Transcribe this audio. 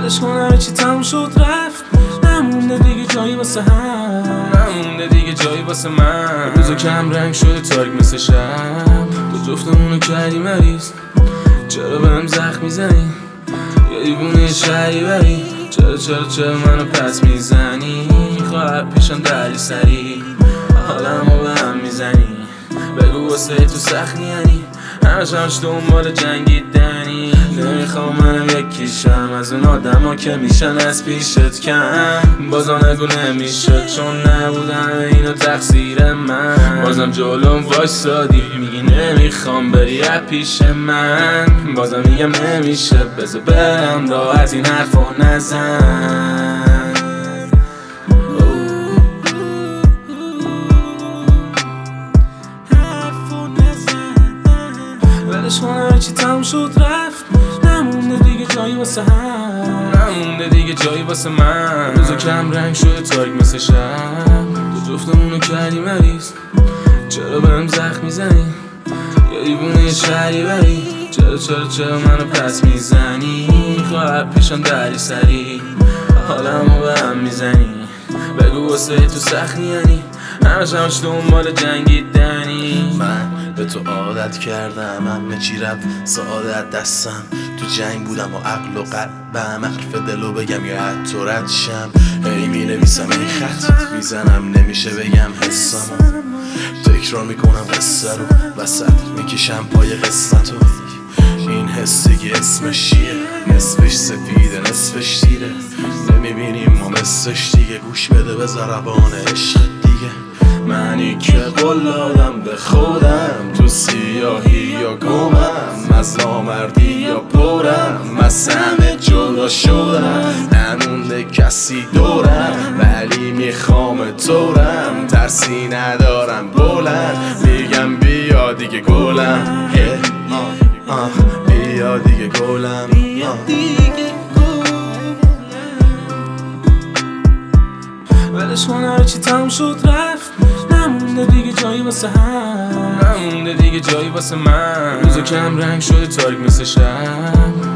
ولش کن همه چی تموم شد رفت، نمونده دیگه جایی واسه هم، نمونده دیگه جایی واسه من. روزا کم رنگ شده تاریک مثل شب، تو جفتمونو کردی مریض، چرا بهم زخم میزنی؟ یا دیوونه شهری بری؟ چرا منو پس میزنی؟ خواهد پیشم دری سری، حالمو به هم میزنی. بگو واسه تو سخت یعنی همش دنبال جنگیدنی. نمیخوام منم یکیشم از اون آدم ها که میشن از پیشت کم. بازم نگو نمیشه چون نبودن اینو تقصیر من. بازم جلوم وایسادی میگی نمیخوام بری از پیش من. بازم میگم نمیشه بذار برم راحت این حرفو نزن. ولش کن همه چی تموم شد رفت، نمونده دیگه جایی واسه هم، نمونده دیگه جایی واسه من. روزا کم رنگ شده تاریک مثل شب، تو جفتمونو کردی مریض، چرا بهم زخم میزنی؟ یا دیوونه شهری بری؟ چرا منو پس میزنی؟ خواهد پیشم دری سری، حالمو به هم میزنی. بگو واسه تو سخت یعنی همش دنبال جنگیدنی. من به تو عادت کردم همه چی رفت سعادت دستم. تو جنگ بودم و عقل و قلبم، حرف دلو بگم یا حتی رد شم. هی می نویسم این خط میزنم نمیشه بگم حسامو. تکرار میکنم قصه رو وسط میکشم پای قسمتو. این حسی که اسمش چیه؟ نصفش سفیده نصفش دیره. نمیبینیم ما مثلش دیگه. گوش بده به ضربان عشق دیگه. منی که قول دادم به خودم تو سیاهی یا گمم، از نامردی یا پرم، از همه جدا شدم. نمونده کسی دورم ولی میخوام تورم. ترسی ندارم بلند میگم بیا دیگه گلم. بیا دیگه گلم. ولش کن همه چی تموم شد رفت، نمونده دیگه جایی واسه هم، نمونده دیگه جایی واسه من. روزا کم رنگ شده تاریک مثل شب،